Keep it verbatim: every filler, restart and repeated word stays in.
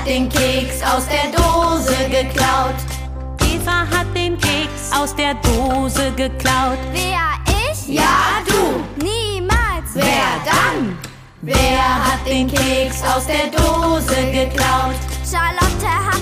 hat den Keks aus der Dose geklaut. Eva hat den Keks aus der Dose geklaut. Wer, ich? Ja, du. Niemals. Wer dann? Wer hat den Keks aus der Dose geklaut? Charlotte hat